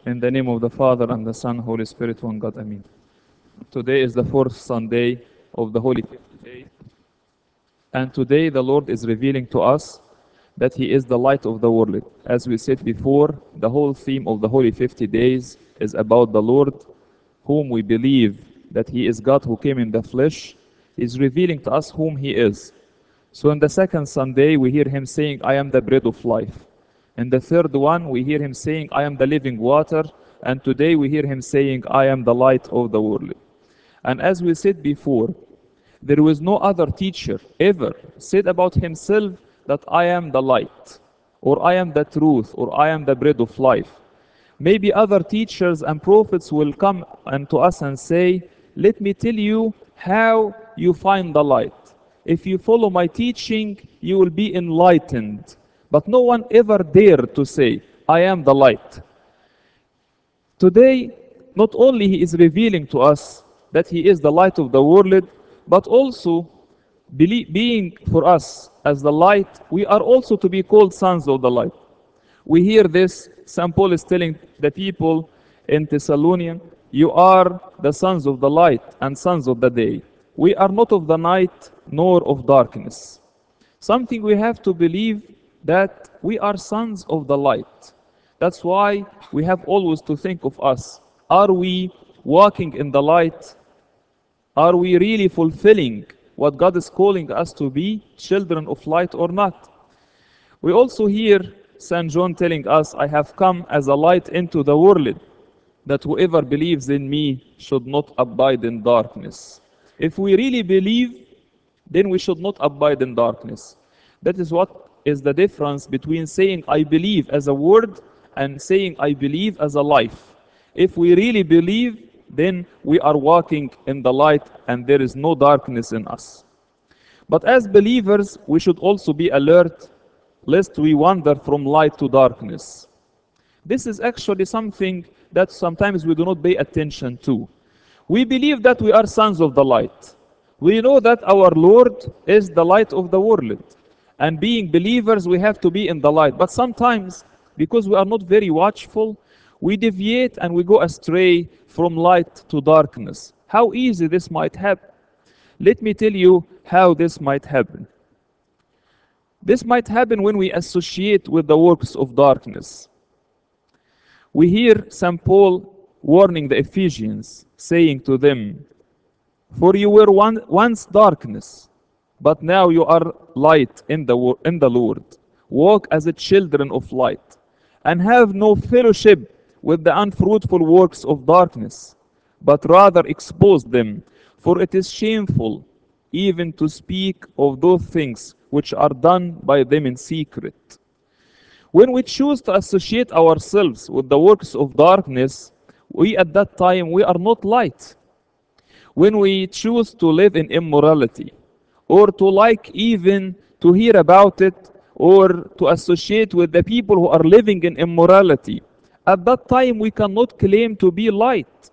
In the name of the Father, and the Son, Holy Spirit, one God. Amen. Today is the fourth Sunday of the Holy 50 Days, and today the Lord is revealing to us that He is the light of the world. As we said before, the whole theme of the Holy 50 Days is about the Lord, whom we believe that He is God who came in the flesh, is revealing to us whom He is. So in the second Sunday, we hear Him saying, I am the bread of life. In the third one, we hear Him saying, I am the living water. And today we hear Him saying, I am the light of the world. And as we said before, there was no other teacher ever said about himself that I am the light, or I am the truth, or I am the bread of life. Maybe other teachers and prophets will come unto us and say, let me tell you how you find the light. If you follow my teaching, you will be enlightened. But no one ever dared to say, I am the light. Today, not only He is revealing to us that He is the light of the world, but also being for us as the light, we are also to be called sons of the light. We hear this, St. Paul is telling the people in Thessalonian, you are the sons of the light and sons of the day. We are not of the night nor of darkness. Something we have to believe that we are sons of the light. That's why we have always to think of us. Are we walking in the light? Are we really fulfilling what God is calling us to be, children of light or not? We also hear St. John telling us, I have come as a light into the world, that whoever believes in me should not abide in darkness. If we really believe, then we should not abide in darkness. That is what is the difference between saying I believe as a word and saying I believe as a life. If we really believe, then we are walking in the light and there is no darkness in us. But as believers, we should also be alert lest we wander from light to darkness. This is actually something that sometimes we do not pay attention to. We believe that we are sons of the light. We know that our Lord is the light of the world. And being believers, we have to be in the light. But sometimes, because we are not very watchful, we deviate and we go astray from light to darkness. How easy this might happen. Let me tell you how this might happen. This might happen when we associate with the works of darkness. We hear St. Paul warning the Ephesians, saying to them, for you were once darkness, but now you are light in the Lord. Walk as the children of light, and have no fellowship with the unfruitful works of darkness, but rather expose them. For it is shameful even to speak of those things which are done by them in secret. When we choose to associate ourselves with the works of darkness, we at that time we are not light. When we choose to live in immorality, or to like even to hear about it, or to associate with the people who are living in immorality, at that time we cannot claim to be light.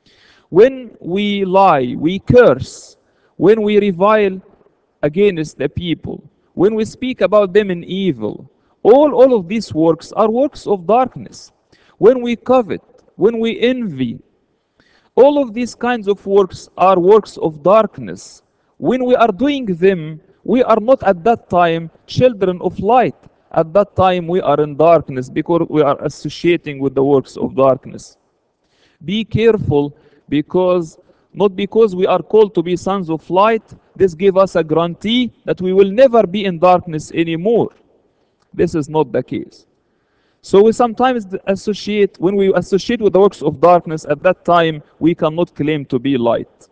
When we lie, we curse, when we revile against the people, when we speak about them in evil, all of these works are works of darkness. When we covet, when we envy, all of these kinds of works are works of darkness. When we are doing them, we are not at that time children of light. At that time, we are in darkness because we are associating with the works of darkness. Be careful, because not because we are called to be sons of light, this gives us a guarantee that we will never be in darkness anymore. This is not the case. So we sometimes associate, when we associate with the works of darkness, at that time we cannot claim to be light.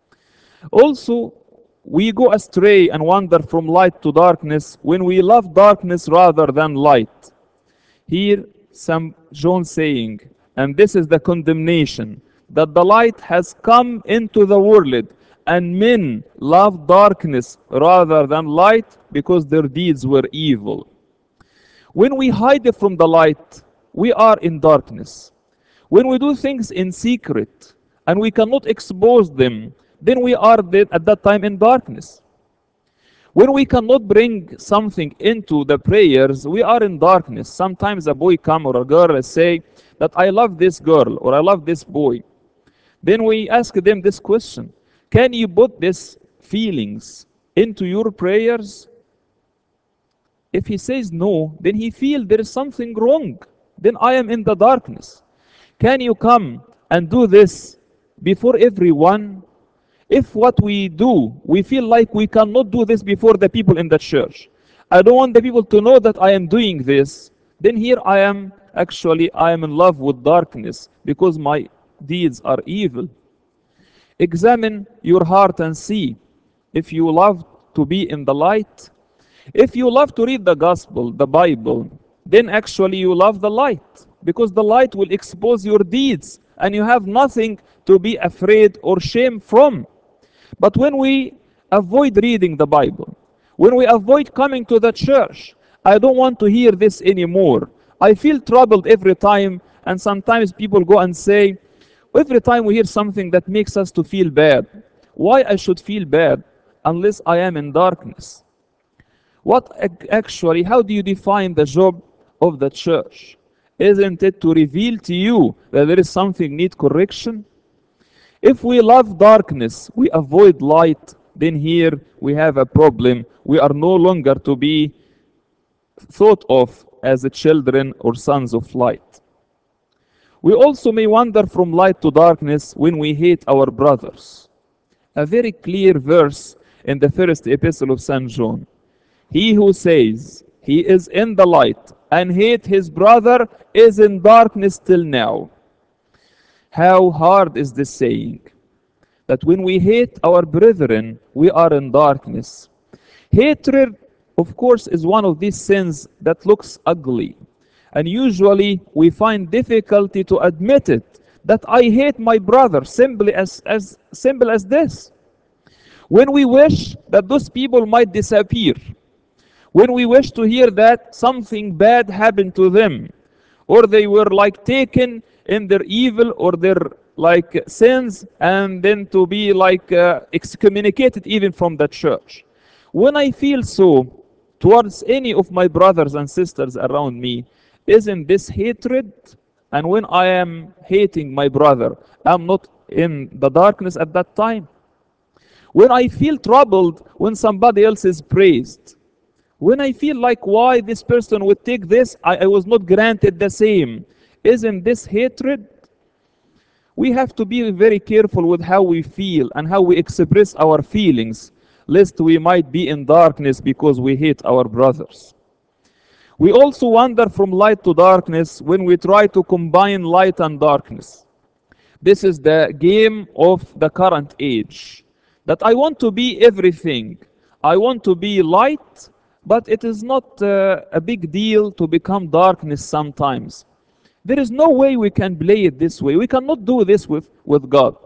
Also, we go astray and wander from light to darkness when we love darkness rather than light. Here, St. John saying, and this is the condemnation, that the light has come into the world, and men love darkness rather than light because their deeds were evil. When we hide from the light, we are in darkness. When we do things in secret and we cannot expose them, then we are at that time in darkness. When we cannot bring something into the prayers, we are in darkness. Sometimes a boy come or a girl say that I love this girl or I love this boy. Then we ask them this question: can you put these feelings into your prayers? If he says no, then he feels there is something wrong. Then I am in the darkness. Can you come and do this before everyone? If what we do, we feel like we cannot do this before the people in the church. I don't want the people to know that I am doing this. Then here I am, actually, I am in love with darkness because my deeds are evil. Examine your heart and see if you love to be in the light. If you love to read the gospel, the Bible, then actually you love the light because the light will expose your deeds and you have nothing to be afraid or shame from. But when we avoid reading the Bible, when we avoid coming to the church, I don't want to hear this anymore. I feel troubled every time, and sometimes people go and say, every time we hear something that makes us to feel bad, why I should feel bad unless I am in darkness? What actually, how do you define the job of the church? Isn't it to reveal to you that there is something need correction? If we love darkness, we avoid light, then here we have a problem. We are no longer to be thought of as the children or sons of light. We also may wander from light to darkness when we hate our brothers. A very clear verse in the first epistle of St. John. He who says he is in the light and hate his brother is in darkness till now. How hard is this saying? That when we hate our brethren, we are in darkness. Hatred, of course, is one of these sins that looks ugly. And usually we find difficulty to admit it, that I hate my brother, simply as simple as this. When we wish that those people might disappear, when we wish to hear that something bad happened to them, or they were like taken in their evil or their like sins and then to be like excommunicated even from the church. When I feel so towards any of my brothers and sisters around me, isn't this hatred? And when I am hating my brother, I'm not in the darkness at that time. When I feel troubled when somebody else is praised, when I feel like why this person would take this, I was not granted the same. Isn't this hatred? We have to be very careful with how we feel and how we express our feelings, lest we might be in darkness because we hate our brothers. We also wander from light to darkness when we try to combine light and darkness. This is the game of the current age. That I want to be everything. I want to be light, but it is not a big deal to become darkness sometimes. There is no way we can play it this way. We cannot do this with God.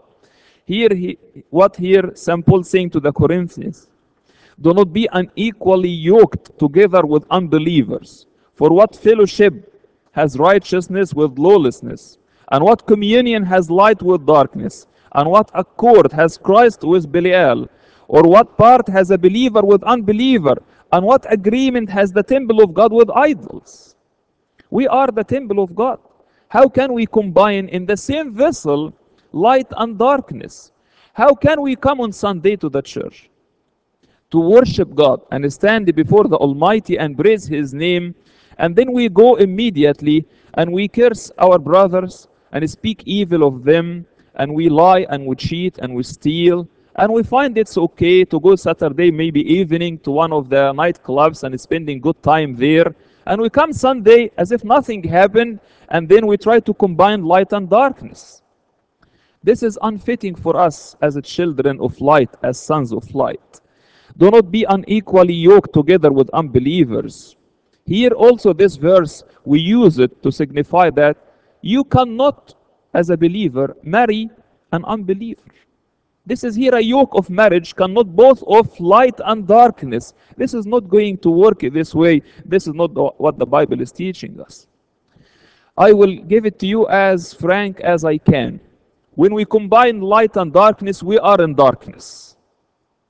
What here St. Paul saying to the Corinthians, do not be unequally yoked together with unbelievers. For what fellowship has righteousness with lawlessness? And what communion has light with darkness? And what accord has Christ with Belial? Or what part has a believer with unbeliever? And what agreement has the temple of God with idols? We are the temple of God. How can we combine in the same vessel light and darkness? How can we come on Sunday to the church to worship God and stand before the Almighty and praise His name, and then we go immediately and we curse our brothers and speak evil of them, and we lie and we cheat and we steal, and we find it's okay to go Saturday, maybe evening, to one of the nightclubs and spending good time there, and we come Sunday as if nothing happened, and then we try to combine light and darkness. This is unfitting for us as children of light, as sons of light. Do not be unequally yoked together with unbelievers. Here also this verse, we use it to signify that you cannot, as a believer, marry an unbeliever. This is here a yoke of marriage, cannot both of light and darkness. This is not going to work this way. This is not what the Bible is teaching us. I will give it to you as frank as I can. When we combine light and darkness, we are in darkness.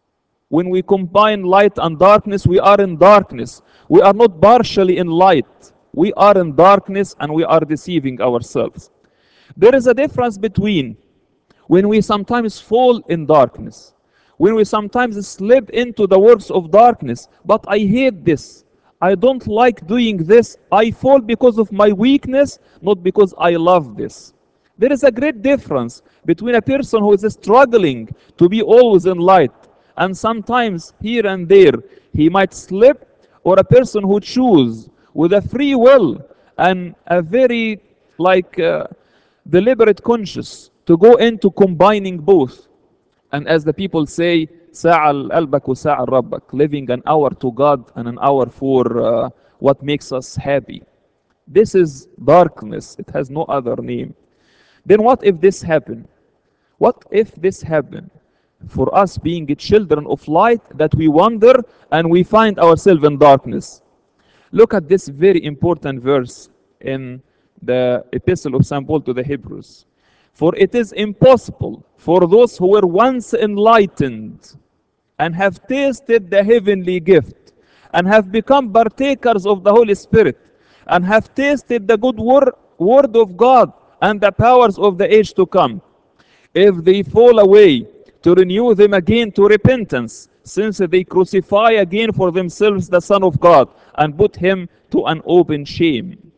When we combine light and darkness, we are in darkness. We are not partially in light. We are in darkness and we are deceiving ourselves. There is a difference between when we sometimes fall in darkness, when we sometimes slip into the works of darkness, but I hate this. I don't like doing this. I fall because of my weakness, not because I love this. There is a great difference between a person who is struggling to be always in light, and sometimes here and there he might slip, or a person who chooses with a free will and a very like deliberate conscious to go into combining both. And as the people say, ساعة لقلبك وساعة لربك, living an hour to God and an hour for what makes us happy. This is darkness. It has no other name. Then what if this happened? What if this happened? For us being children of light, that we wander and we find ourselves in darkness. Look at this very important verse in the epistle of St. Paul to the Hebrews. For it is impossible for those who were once enlightened and have tasted the heavenly gift and have become partakers of the Holy Spirit and have tasted the good word of God and the powers of the age to come, if they fall away, to renew them again to repentance, since they crucify again for themselves the Son of God and put him to an open shame.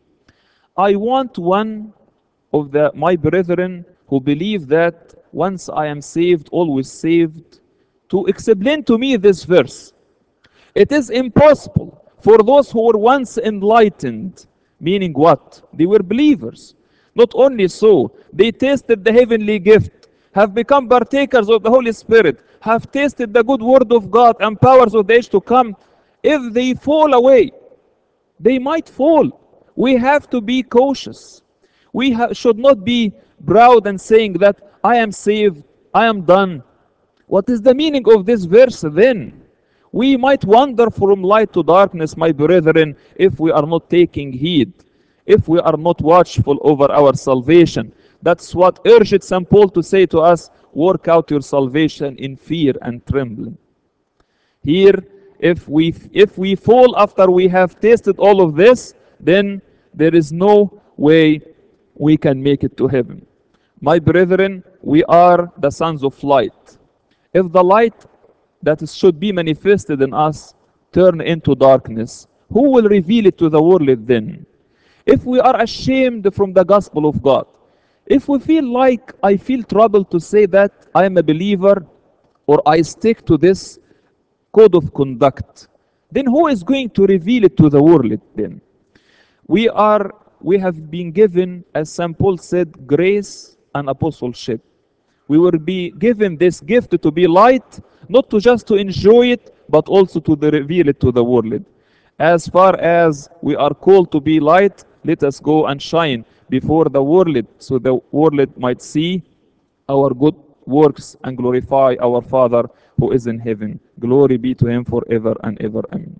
I want one of my brethren who believe that once I am saved, always saved, to explain to me this verse. It is impossible for those who were once enlightened, meaning what? They were believers. Not only so, they tasted the heavenly gift, have become partakers of the Holy Spirit, have tasted the good word of God and powers of the age to come. If they fall away, they might fall. We have to be cautious. We should not be proud and saying that I am saved, I am done. What is the meaning of this verse then? We might wander from light to darkness, my brethren, if we are not taking heed, if we are not watchful over our salvation. That's what urged St. Paul to say to us, work out your salvation in fear and trembling. Here, if we fall after we have tasted all of this, then there is no way we can make it to heaven. My brethren, we are the sons of light. If the light that should be manifested in us turn into darkness, who will reveal it to the world then? If we are ashamed from the gospel of God, if we feel like I feel troubled to say that I am a believer or I stick to this code of conduct, then who is going to reveal it to the world then? We have been given, as St. Paul said, grace and apostleship. We will be given this gift to be light, not to just to enjoy it, but also to reveal it to the world. As far as we are called to be light, let us go and shine before the world, so the world might see our good works and glorify our Father who is in heaven. Glory be to him forever and ever. Amen.